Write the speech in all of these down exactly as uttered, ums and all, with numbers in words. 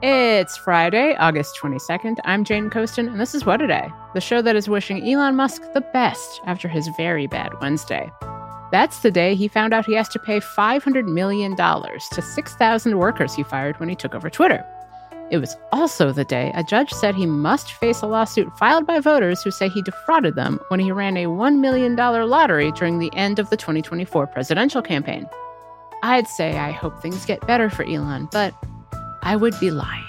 It's Friday, August twenty-second. I'm Jane Coaston, and this is What A Day, the show that is wishing Elon Musk the best after his very bad Wednesday. That's the day he found out he has to pay five hundred million dollars to six thousand workers he fired when he took over Twitter. It was also the day a judge said he must face a lawsuit filed by voters who say he defrauded them when he ran a one million dollars lottery during the end of the twenty twenty-four presidential campaign. I'd say I hope things get better for Elon, but I would be lying.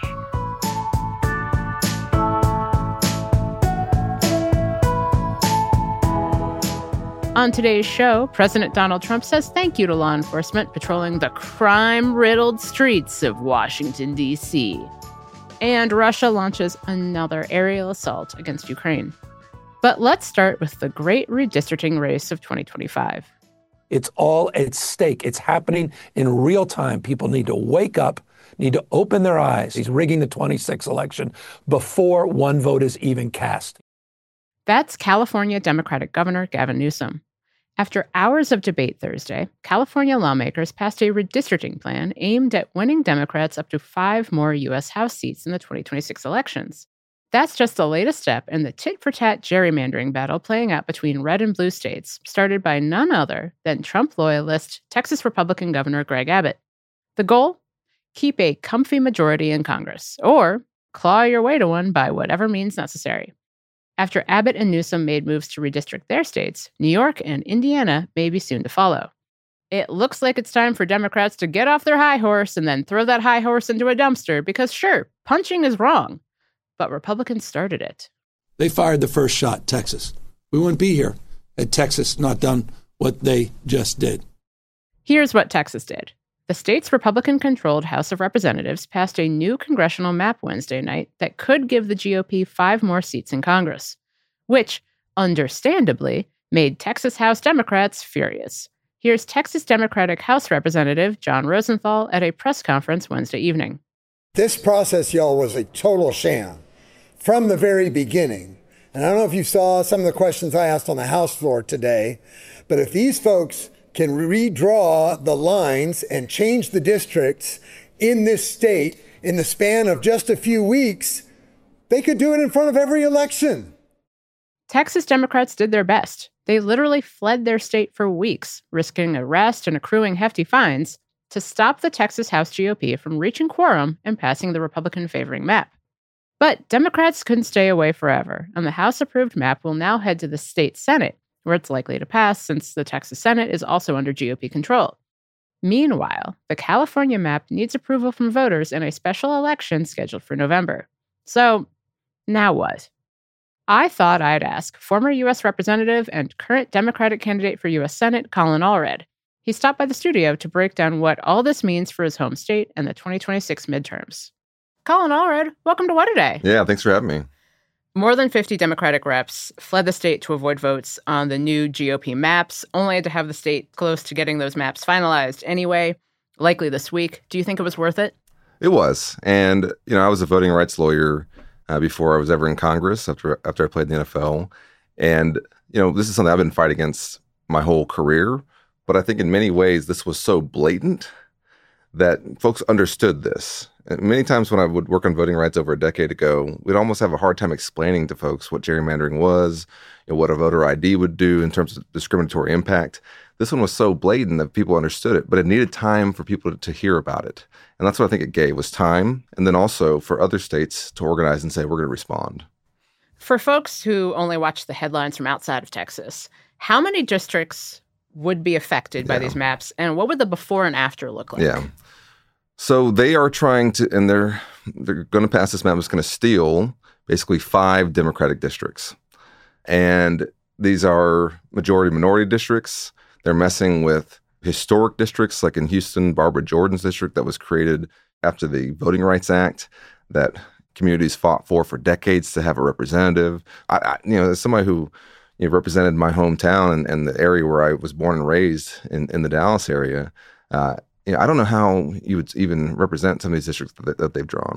On today's show, President Donald Trump says thank you to law enforcement patrolling the crime-riddled streets of Washington, D C And Russia launches another aerial assault against Ukraine. But let's start with the great redistricting race of twenty twenty-five. It's all at stake. It's happening in real time. People need to wake up, need to open their eyes. He's rigging the twenty-six election before one vote is even cast. That's California Democratic Governor Gavin Newsom. After hours of debate Thursday, California lawmakers passed a redistricting plan aimed at winning Democrats up to five more U S House seats in the twenty twenty-six elections. That's just the latest step in the tit-for-tat gerrymandering battle playing out between red and blue states, started by none other than Trump loyalist Texas Republican Governor Greg Abbott. The goal? Keep a comfy majority in Congress, or claw your way to one by whatever means necessary. After Abbott and Newsom made moves to redistrict their states, New York and Indiana may be soon to follow. It looks like it's time for Democrats to get off their high horse and then throw that high horse into a dumpster because, sure, punching is wrong, but Republicans started it. They fired the first shot, Texas. We wouldn't be here had Texas not done what they just did. Here's what Texas did. The state's Republican-controlled House of Representatives passed a new congressional map Wednesday night that could give the G O P five more seats in Congress, which, understandably, made Texas House Democrats furious. Here's Texas Democratic House Representative John Rosenthal at a press conference Wednesday evening. This process, y'all, was a total sham from the very beginning. And I don't know if you saw some of the questions I asked on the House floor today, but if these folks can redraw the lines and change the districts in this state in the span of just a few weeks, they could do it in front of every election. Texas Democrats did their best. They literally fled their state for weeks, risking arrest and accruing hefty fines to stop the Texas House G O P from reaching quorum and passing the Republican-favoring map. But Democrats couldn't stay away forever, and the House-approved map will now head to the state Senate, where it's likely to pass since the Texas Senate is also under G O P control. Meanwhile, the California map needs approval from voters in a special election scheduled for November. So, now what? I thought I'd ask former U S Representative and current Democratic candidate for U S Senate, Colin Allred. He stopped by the studio to break down what all this means for his home state and the twenty twenty-six midterms. Colin Allred, welcome to What A Day. Yeah, thanks for having me. More than fifty Democratic reps fled the state to avoid votes on the new G O P maps, only to have the state close to getting those maps finalized anyway, likely this week. Do you think it was worth it? It was. And, you know, I was a voting rights lawyer uh, before I was ever in Congress, after after I played in the N F L. And, you know, this is something I've been fighting against my whole career. But I think in many ways, this was so blatant that folks understood this. And many times when I would work on voting rights over a decade ago, we'd almost have a hard time explaining to folks what gerrymandering was, you know, what a voter I D would do in terms of discriminatory impact. This one was so blatant that people understood it, but it needed time for people to, to hear about it. And that's what I think it gave, was time, and then also for other states to organize and say, we're going to respond. For folks who only watch the headlines from outside of Texas, how many districts would be affected by Yeah. these maps, and what would the before and after look like? Yeah. So they are trying to, and they're they're going to pass this map that's going to steal basically five Democratic districts. And these are majority-minority districts. They're messing with historic districts, like in Houston, Barbara Jordan's district that was created after the Voting Rights Act that communities fought for for decades to have a representative. I, I you know, as somebody who you know, represented my hometown and, and the area where I was born and raised in, in the Dallas area, uh, you know, I don't know how you would even represent some of these districts that, that they've drawn.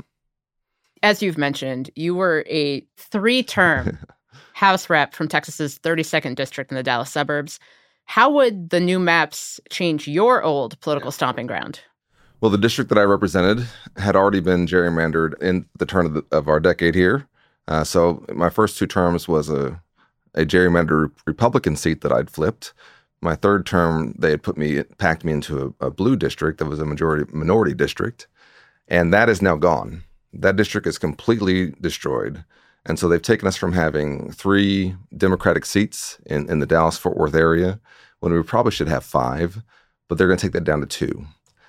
As you've mentioned, you were a three-term House rep from Texas's thirty-second district in the Dallas suburbs. How would the new maps change your old political stomping ground? Well, the district that I represented had already been gerrymandered in the turn of, the, of our decade here. Uh, so my first two terms was a, a gerrymandered Republican seat that I'd flipped. My third term, they had put me, packed me into a, a blue district that was a majority minority district, and that is now gone. That district is completely destroyed. And so they've taken us from having three Democratic seats in, in the Dallas-Fort Worth area when we probably should have five, but they're going to take that down to two.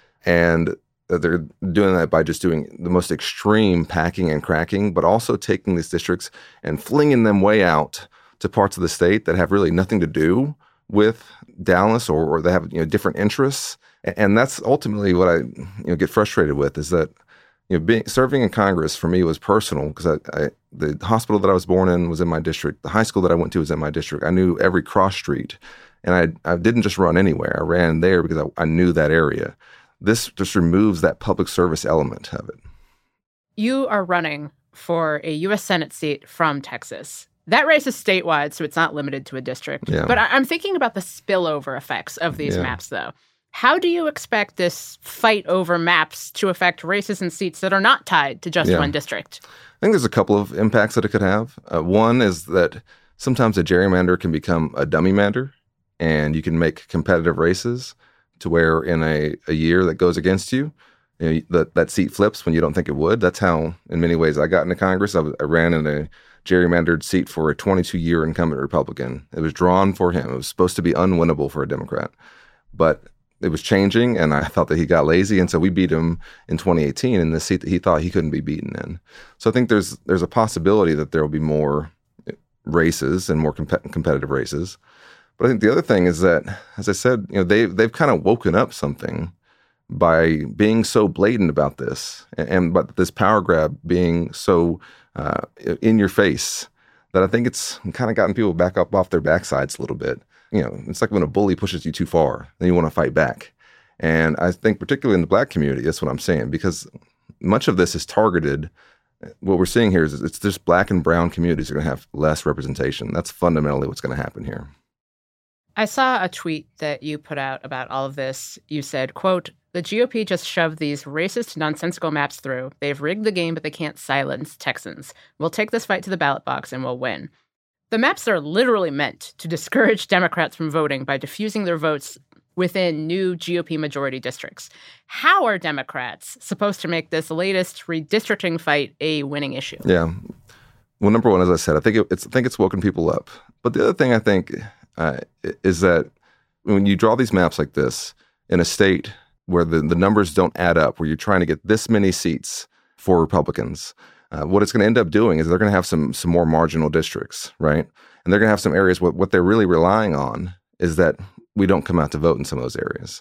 And they're doing that by just doing the most extreme packing and cracking, but also taking these districts and flinging them way out to parts of the state that have really nothing to do with Dallas, or, or they have, you know, different interests. And that's ultimately what I, you know, get frustrated with, is that, you know, being serving in Congress for me was personal, because I, I the hospital that I was born in was in my district. The high school that I went to was in my district. I knew every cross street, and I I didn't just run anywhere. I ran there because I, I knew that area. This just removes that public service element of it. You are running for a U S Senate seat from Texas. That race is statewide, so it's not limited to a district. Yeah. But I- I'm thinking about the spillover effects of these Yeah. maps, though. How do you expect this fight over maps to affect races and seats that are not tied to just Yeah. one district? I think there's a couple of impacts that it could have. Uh, one is that sometimes a gerrymander can become a dummy mander, and you can make competitive races to where in a, a year that goes against you, you know, that, that seat flips when you don't think it would. That's how, in many ways, I got into Congress. I, was, I ran in a gerrymandered seat for a twenty-two-year incumbent Republican. It was drawn for him. It was supposed to be unwinnable for a Democrat. But it was changing, and I thought that he got lazy, and so we beat him in twenty eighteen in the seat that he thought he couldn't be beaten in. So I think there's there's a possibility that there will be more races and more comp- competitive races. But I think the other thing is that, as I said, you know, they they've kind of woken up something by being so blatant about this, and, and but this power grab being so uh, in your face, that I think it's kind of gotten people back up off their backsides a little bit. You know, it's like when a bully pushes you too far, then you want to fight back. And I think particularly in the Black community, that's what I'm saying, because much of this is targeted. What we're seeing here is it's just Black and brown communities are going to have less representation. That's fundamentally what's going to happen here. I saw a tweet that you put out about all of this. You said, quote, "The G O P just shoved these racist, nonsensical maps through. They've rigged the game, but they can't silence Texans. We'll take this fight to the ballot box and we'll win." The maps are literally meant to discourage Democrats from voting by diffusing their votes within new G O P majority districts. How are Democrats supposed to make this latest redistricting fight a winning issue? Yeah. Well, number one, as I said, I think it, it's I think it's woken people up. But the other thing I think uh, is that when you draw these maps like this in a state where the, the numbers don't add up, where you're trying to get this many seats for Republicans, uh, what it's going to end up doing is they're going to have some some more marginal districts, right? And they're going to have some areas where what they're really relying on is that we don't come out to vote in some of those areas.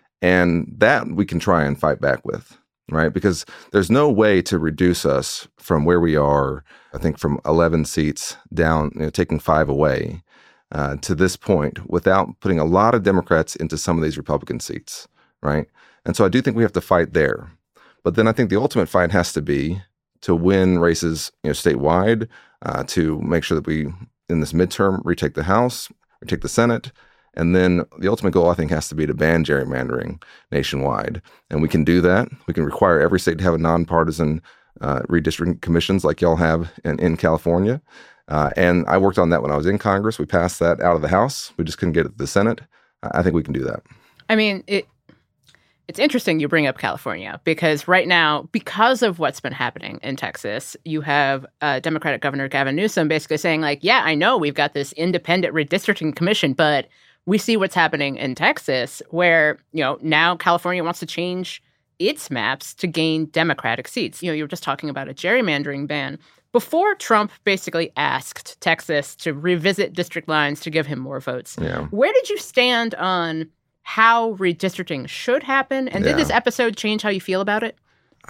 And that we can try and fight back with, right? Because there's no way to reduce us from where we are, I think from eleven seats down, you know, taking five away uh, to this point without putting a lot of Democrats into some of these Republican seats, right? And so I do think we have to fight there. But then I think the ultimate fight has to be to win races, you know, statewide, uh, to make sure that we, in this midterm, retake the House, retake the Senate. And then the ultimate goal, I think, has to be to ban gerrymandering nationwide. And we can do that. We can require every state to have a nonpartisan uh, redistricting commissions like y'all have in, in California. Uh, and I worked on that when I was in Congress. We passed that out of the House. We just couldn't get it to the Senate. I think we can do that. I mean, it it's interesting you bring up California, because right now, because of what's been happening in Texas, you have uh, Democratic Governor Gavin Newsom basically saying, like, yeah, I know we've got this independent redistricting commission, but we see what's happening in Texas, where, you know, now California wants to change its maps to gain Democratic seats. You know, you were just talking about a gerrymandering ban. Before Trump basically asked Texas to revisit district lines to give him more votes, Yeah. where did you stand on how redistricting should happen? And Yeah. did this episode change how you feel about it?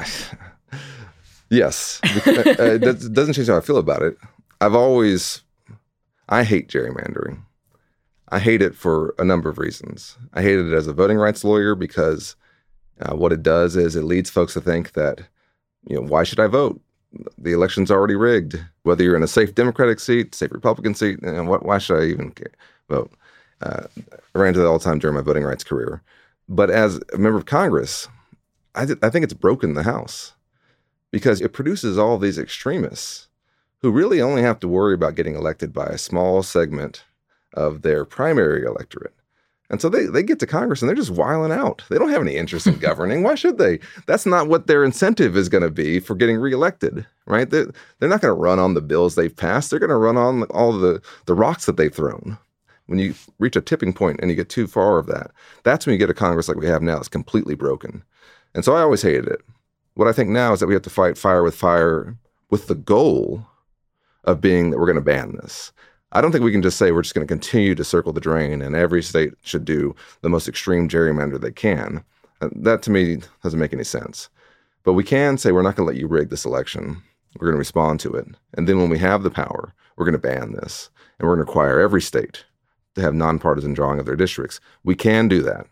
Yes. uh, it doesn't change how I feel about it. I've always, I hate gerrymandering. I hate it for a number of reasons. I hate it as a voting rights lawyer because uh, what it does is it leads folks to think that, you know, why should I vote? The election's already rigged. Whether you're in a safe Democratic seat, safe Republican seat, and what, why should I even care, vote? Uh, I ran into that all the time during my voting rights career. But as a member of Congress, I, th- I think it's broken the House because it produces all these extremists who really only have to worry about getting elected by a small segment of their primary electorate. And so they, they get to Congress and they're just wiling out. They don't have any interest in governing. Why should they? That's not what their incentive is going to be for getting reelected, right? They're, they're not going to run on the bills they've passed. They're going to run on all the, the rocks that they've thrown. When you reach a tipping point and you get too far of that, that's when you get a Congress like we have now that's completely broken. And so I always hated it. What I think now is that we have to fight fire with fire with the goal of being that we're going to ban this. I don't think we can just say we're just going to continue to circle the drain and every state should do the most extreme gerrymander they can. That to me doesn't make any sense. But we can say we're not going to let you rig this election. We're going to respond to it. And then when we have the power, we're going to ban this. And we're going to require every state to have nonpartisan drawing of their districts. We can do that.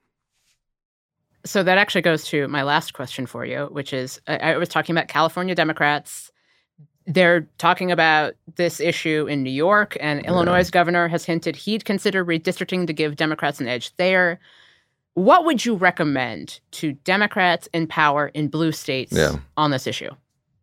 So that actually goes to my last question for you, which is, I, I was talking about California Democrats. They're talking about this issue in New York, and yeah. Illinois' governor has hinted he'd consider redistricting to give Democrats an edge there. What would you recommend to Democrats in power in blue states yeah. on this issue?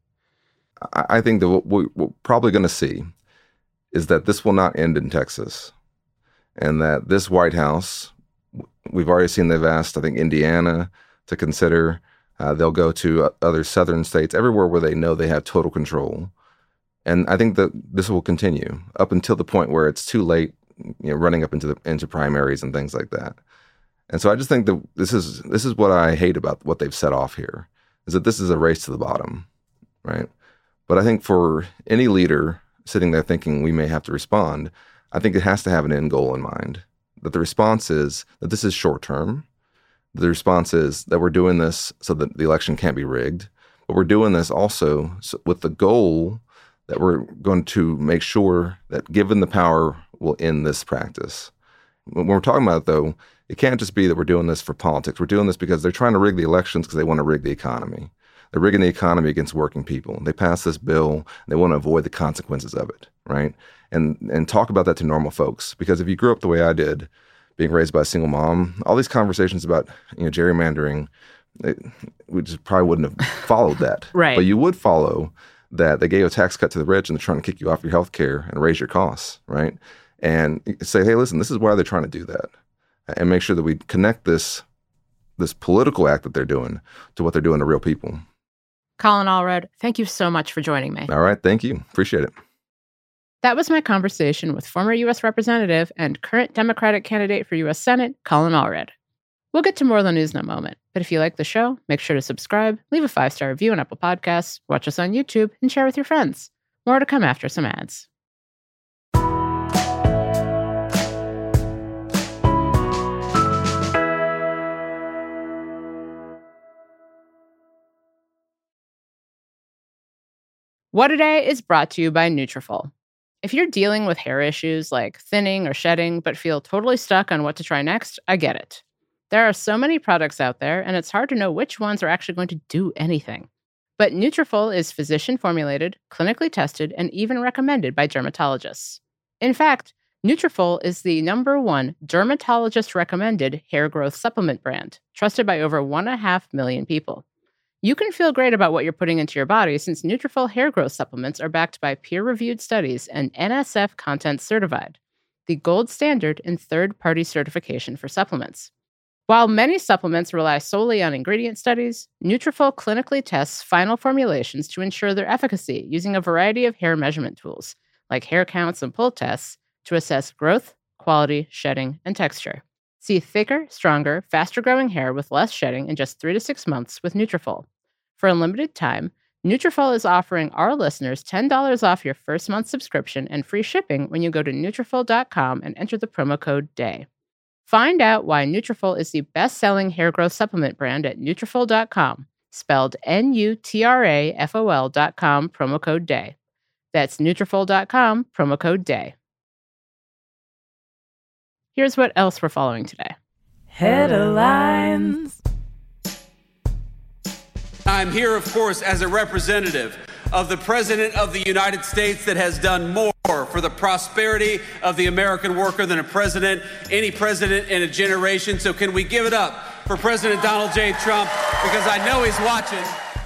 I, I think that what we're probably going to see is that this will not end in Texas, and that this White House, we've already seen they've asked, I think, Indiana to consider. Uh, they'll go to other southern states, everywhere where they know they have total control. And I think that this will continue up until the point where it's too late, you know, running up into the into primaries and things like that. And so I just think that this is this is what I hate about what they've set off here, is that this is a race to the bottom, right? But I think for any leader sitting there thinking we may have to respond, I think it has to have an end goal in mind, that the response is that this is short term. The response is that we're doing this so that the election can't be rigged, but we're doing this also with the goal that we're going to make sure that given the power, we'll end this practice. When we're talking about it, though, it can't just be that we're doing this for politics. We're doing this because they're trying to rig the elections because they want to rig the economy. They're rigging the economy against working people. They pass this bill, and they want to avoid the consequences of it, right? And and talk about that to normal folks. Because if you grew up the way I did, being raised by a single mom, all these conversations about, you know, gerrymandering, it, we just probably wouldn't have followed that. Right. But you would follow that they gave a tax cut to the rich and they're trying to kick you off your health care and raise your costs, right? And say, hey, listen, this is why they're trying to do that. And make sure that we connect this this political act that they're doing to what they're doing to real people. Colin Allred, thank you so much for joining me. All right. Thank you. Appreciate it. That was my conversation with former U S Representative and current Democratic candidate for U S Senate, Colin Allred. We'll get to more of the news in a moment, but if you like the show, make sure to subscribe, leave a five-star review on Apple Podcasts, watch us on YouTube, and share with your friends. More to come after some ads. What A Day is brought to you by Nutrafol. If you're dealing with hair issues like thinning or shedding, but feel totally stuck on what to try next, I get it. There are so many products out there, and it's hard to know which ones are actually going to do anything. But Nutrafol is physician-formulated, clinically tested, and even recommended by dermatologists. In fact, Nutrafol is the number one dermatologist-recommended hair growth supplement brand, trusted by over one and a half million people. You can feel great about what you're putting into your body since Nutrafol hair growth supplements are backed by peer-reviewed studies and N S F Content Certified, the gold standard in third-party certification for supplements. While many supplements rely solely on ingredient studies, Nutrafol clinically tests final formulations to ensure their efficacy using a variety of hair measurement tools, like hair counts and pull tests, to assess growth, quality, shedding, and texture. See thicker, stronger, faster-growing hair with less shedding in just three to six months with Nutrafol. For a limited time, Nutrafol is offering our listeners ten dollars off your first month subscription and free shipping when you go to Nutrafol dot com and enter the promo code DAY. Find out why Nutrafol is the best-selling hair growth supplement brand at Nutrafol dot com, spelled N U T R A F O L dot com, promo code DAY. That's Nutrafol dot com, promo code DAY. Here's what else we're following today. Headlines. I'm here, of course, as a representative of the President of the United States that has done more for the prosperity of the American worker than a president, any president in a generation. So can we give it up for President Donald J. Trump because I know he's watching.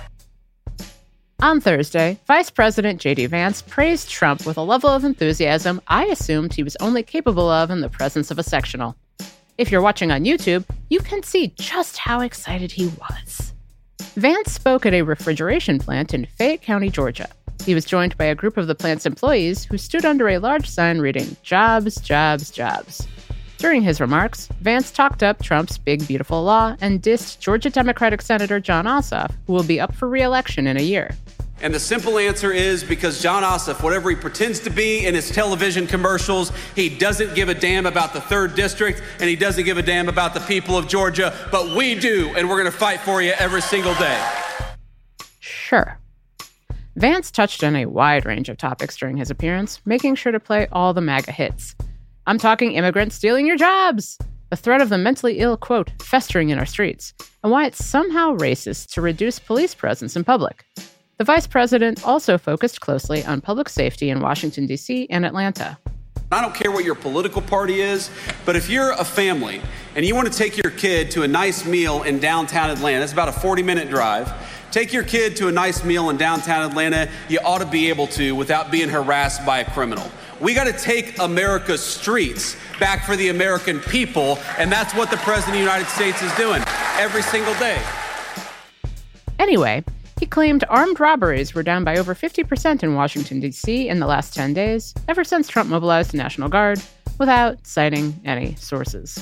On Thursday, Vice President J D Vance praised Trump with a level of enthusiasm I assumed he was only capable of in the presence of a sectional. If you're watching on YouTube, you can see just how excited he was. Vance spoke at a refrigeration plant in Fayette County, Georgia. He was joined by a group of the plant's employees who stood under a large sign reading, "Jobs, jobs, jobs." During his remarks, Vance talked up Trump's big, beautiful law and dissed Georgia Democratic Senator Jon Ossoff, who will be up for re-election in a year. And the simple answer is because Jon Ossoff, whatever he pretends to be in his television commercials, he doesn't give a damn about the third district and he doesn't give a damn about the people of Georgia, but we do, and we're going to fight for you every single day. Sure. Vance touched on a wide range of topics during his appearance, making sure to play all the MAGA hits. I'm talking immigrants stealing your jobs, the threat of the mentally ill, quote, festering in our streets, and why it's somehow racist to reduce police presence in public. The vice president also focused closely on public safety in Washington, D C and Atlanta. I don't care what your political party is, but if you're a family and you want to take your kid to a nice meal in downtown Atlanta, it's about a forty-minute drive, take your kid to a nice meal in downtown Atlanta, you ought to be able to without being harassed by a criminal. We got to take America's streets back for the American people, and that's what the President of the United States is doing every single day. Anyway, he claimed armed robberies were down by over fifty percent in Washington, D C in the last ten days, ever since Trump mobilized the National Guard, without citing any sources.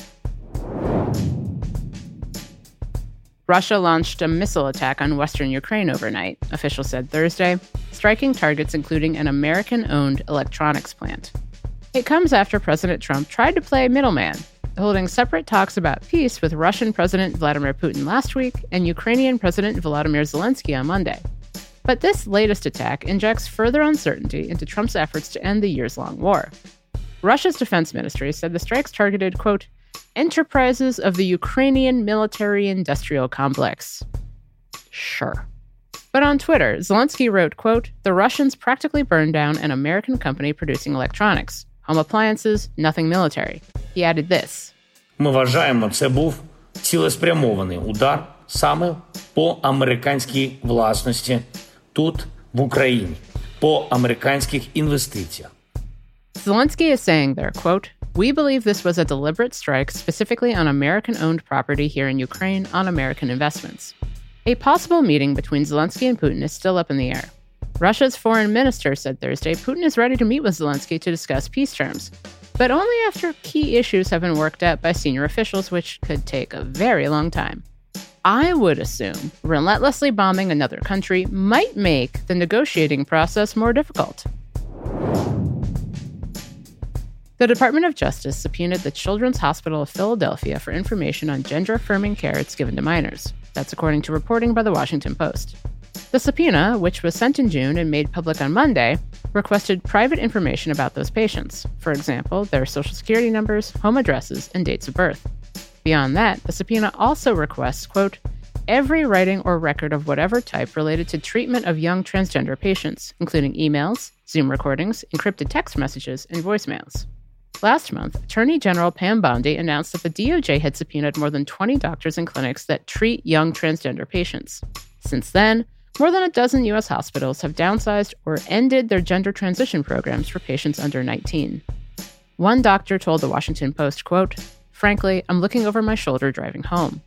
Russia launched a missile attack on western Ukraine overnight, officials said Thursday, striking targets including an American-owned electronics plant. It comes after President Trump tried to play middleman, holding separate talks about peace with Russian President Vladimir Putin last week and Ukrainian President Volodymyr Zelensky on Monday. But this latest attack injects further uncertainty into Trump's efforts to end the years-long war. Russia's defense ministry said the strikes targeted, quote, enterprises of the Ukrainian military-industrial complex. Sure. But on Twitter, Zelensky wrote, quote, the Russians practically burned down an American company producing electronics, home appliances, nothing military. He added this. Ми вважаємо, це був цілеспрямований удар саме по американській власності тут, в Україні, по американських інвестиціях. Zelensky is saying there, quote, we believe this was a deliberate strike specifically on American-owned property here in Ukraine on American investments. A possible meeting between Zelensky and Putin is still up in the air. Russia's foreign minister said Thursday Putin is ready to meet with Zelensky to discuss peace terms, but only after key issues have been worked out by senior officials, which could take a very long time. I would assume relentlessly bombing another country might make the negotiating process more difficult. The Department of Justice subpoenaed the Children's Hospital of Philadelphia for information on gender-affirming care it's given to minors. That's according to reporting by the Washington Post. The subpoena, which was sent in June and made public on Monday, requested private information about those patients. For example, their social security numbers, home addresses, and dates of birth. Beyond that, the subpoena also requests, quote, every writing or record of whatever type related to treatment of young transgender patients, including emails, Zoom recordings, encrypted text messages, and voicemails. Last month, Attorney General Pam Bondi announced that the D O J had subpoenaed more than twenty doctors and clinics that treat young transgender patients. Since then, more than a dozen U S hospitals have downsized or ended their gender transition programs for patients under nineteen. One doctor told the Washington Post, quote, frankly, I'm looking over my shoulder driving home.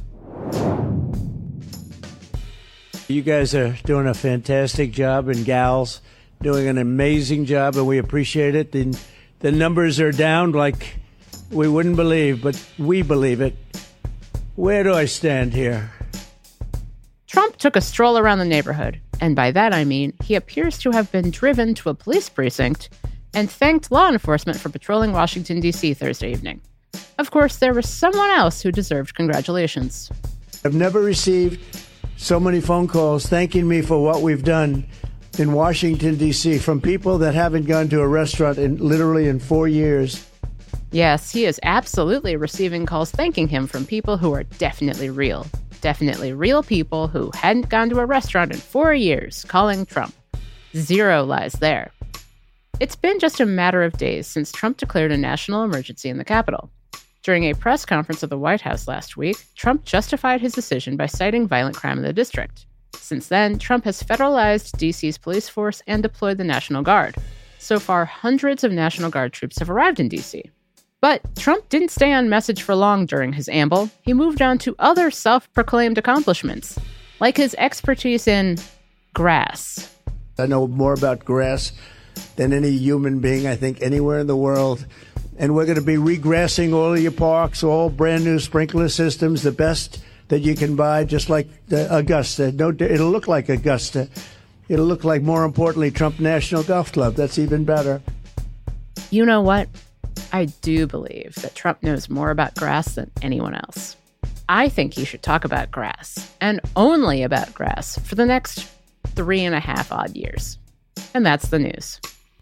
You guys are doing a fantastic job, and gals doing an amazing job, and we appreciate it. The, the numbers are down like we wouldn't believe, but we believe it. Where do I stand here? Trump took a stroll around the neighborhood, and by that I mean he appears to have been driven to a police precinct and thanked law enforcement for patrolling Washington, D C Thursday evening. Of course, there was someone else who deserved congratulations. I've never received so many phone calls thanking me for what we've done in Washington, D C from people that haven't gone to a restaurant in literally in four years. Yes, he is absolutely receiving calls thanking him from people who are definitely real. Definitely real people who hadn't gone to a restaurant in four years calling Trump. Zero lies there. It's been just a matter of days since Trump declared a national emergency in the Capitol. During a press conference at the White House last week, Trump justified his decision by citing violent crime in the district. Since then, Trump has federalized D C's police force and deployed the National Guard. So far, hundreds of National Guard troops have arrived in D C. But Trump didn't stay on message for long during his amble. He moved on to other self-proclaimed accomplishments, like his expertise in grass. I know more about grass than any human being, I think, anywhere in the world. And we're going to be regrassing all of your parks, all brand new sprinkler systems, the best that you can buy, just like the Augusta. No, it'll look like Augusta. It'll look like, more importantly, Trump National Golf Club. That's even better. You know what? I do believe that Trump knows more about grass than anyone else. I think he should talk about grass, and only about grass, for the next three and a half odd years. And that's the news.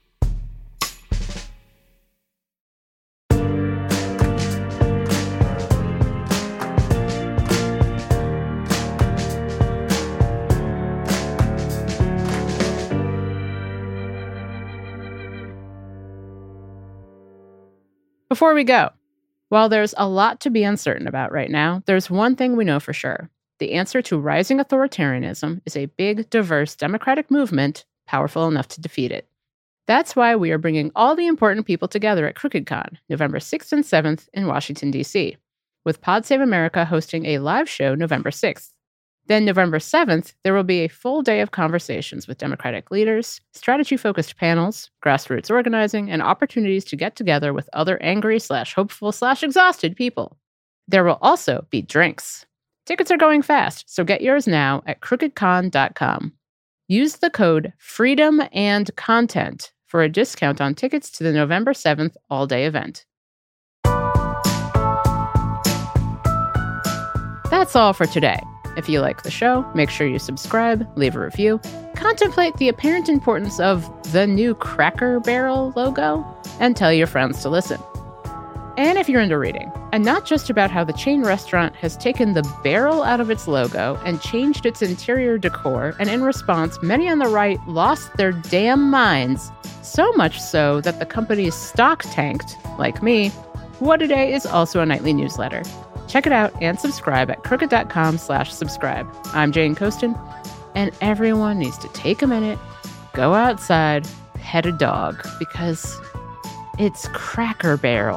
Before we go, while there's a lot to be uncertain about right now, there's one thing we know for sure. The answer to rising authoritarianism is a big, diverse Democratic movement powerful enough to defeat it. That's why we are bringing all the important people together at CrookedCon, November sixth and seventh in Washington, D C, with Pod Save America hosting a live show November sixth. Then November seventh, there will be a full day of conversations with Democratic leaders, strategy-focused panels, grassroots organizing, and opportunities to get together with other angry slash hopeful slash exhausted people. There will also be drinks. Tickets are going fast, so get yours now at crooked con dot com. Use the code FREEDOM AND CONTENT for a discount on tickets to the November seventh all-day event. That's all for today. If you like the show, make sure you subscribe, leave a review, contemplate the apparent importance of the new Cracker Barrel logo, and tell your friends to listen. And if you're into reading, and not just about how the chain restaurant has taken the barrel out of its logo and changed its interior decor, and in response, many on the right lost their damn minds, so much so that the company's stock tanked, like me, What A Day is also a nightly newsletter. Check it out and subscribe at crooked dot com slash subscribe. I'm Jane Coaston, and everyone needs to take a minute, go outside, pet a dog, because it's Cracker Barrel.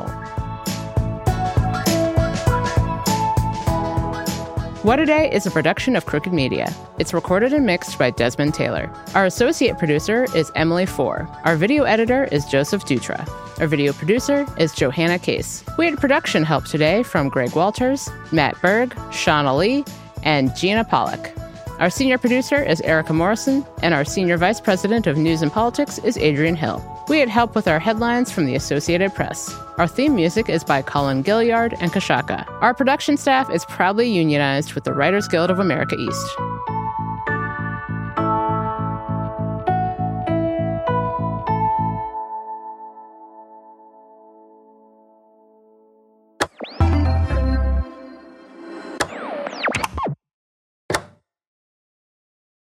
What A Day is a production of Crooked Media. It's recorded and mixed by Desmond Taylor. Our associate producer is Emily Four. Our video editor is Joseph Dutra. Our video producer is Johanna Case. We had production help today from Greg Walters, Matt Berg, Shauna Lee, and Gina Pollack. Our senior producer is Erica Morrison, and our senior vice president of news and politics is Adrian Hill. We had help with our headlines from the Associated Press. Our theme music is by Colin Gilliard and Kashaka. Our production staff is proudly unionized with the Writers Guild of America East.